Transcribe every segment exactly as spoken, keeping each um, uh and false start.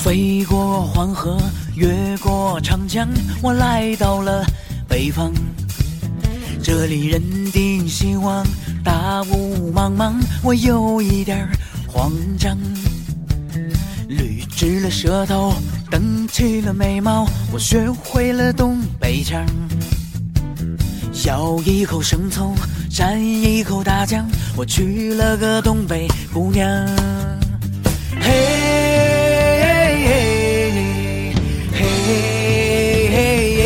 飞过黄河，越过长江，我来到了北方。这里人丁兴旺，大雾茫茫，我有一点慌张。捋直了舌头，蹬起了眉毛，我学会了东北腔。咬一口生抽，蘸一口大酱，我娶了个东北姑娘。嘿嘿嘿嘿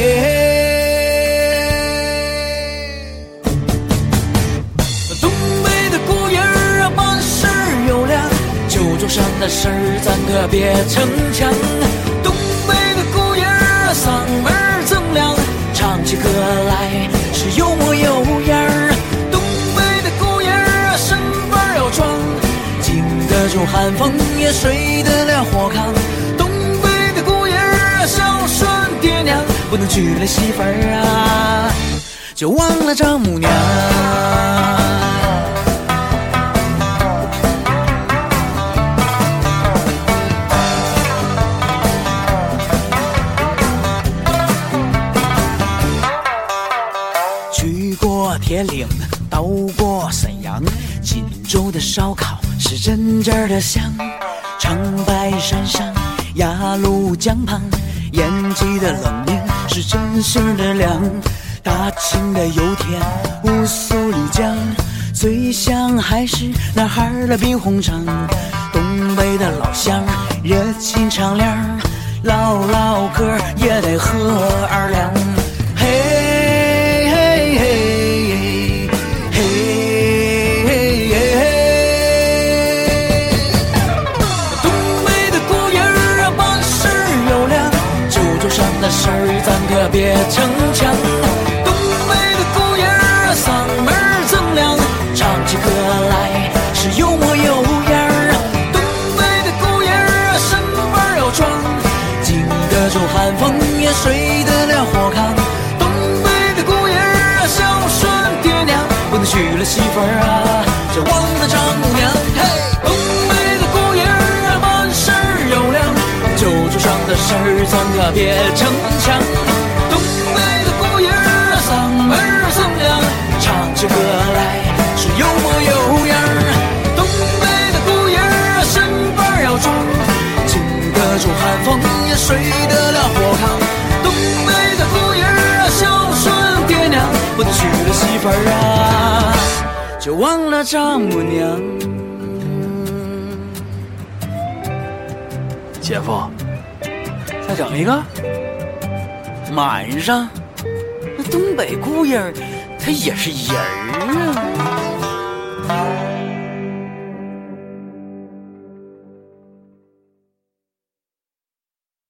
东北的姑爷儿啊，办事有量，酒桌上的事儿咱可别逞强。东北的姑爷儿啊，嗓门锃亮，唱起歌来是有模有样儿。东北的姑爷儿啊，身板要壮，经得住寒风也睡得了火炕。东北的姑爷儿啊，孝顺爹娘，不能娶了媳妇儿啊就忘了丈母娘。去过铁岭，到过沈阳，锦州的烧烤是真正的香。长白山上，鸭绿江旁，延吉的冷面是真心的凉。大清的油田，乌苏里江，最香还是男孩的冰红肠。东北的老乡，热情敞亮，唠唠嗑也得喝二两。嘿嘿嘿嘿嘿嘿，东北的姑爷儿啊，办事有量，酒桌上的事儿咱可别逞强。东北的姑爷儿啊，嗓门锃亮，唱起歌来是有模有样儿。东北的姑爷儿啊，身板要壮，经得住寒风也睡得了火炕。东北的姑爷儿啊，孝顺爹娘，不能娶了媳妇儿啊就忘了丈母娘。嘿，东北的姑爷儿啊，办事有量，酒桌上的事儿咱可别逞强。东北的姑爷儿啊，嗓门锃亮，唱起歌来是有模有样儿。东北的姑爷儿啊，身板要壮，经得住寒风也睡得了火炕。东北的姑爷儿啊，孝顺爹娘，不能娶了媳妇儿啊就忘了丈母娘。姐夫，再整一个。晚上那东北姑爷儿他也是人儿啊。